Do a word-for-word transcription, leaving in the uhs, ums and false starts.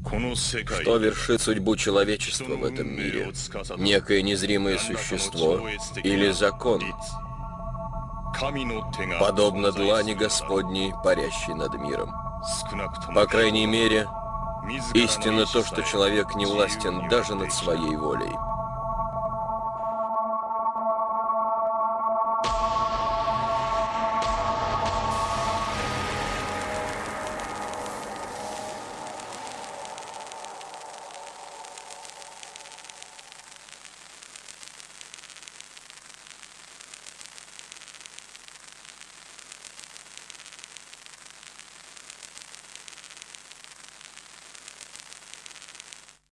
Что вершит судьбу человечества в этом мире? Некое незримое существо или закон? Подобно длани Господней, парящей над миром. По крайней мере, истинно то, что человек не властен даже над своей волей.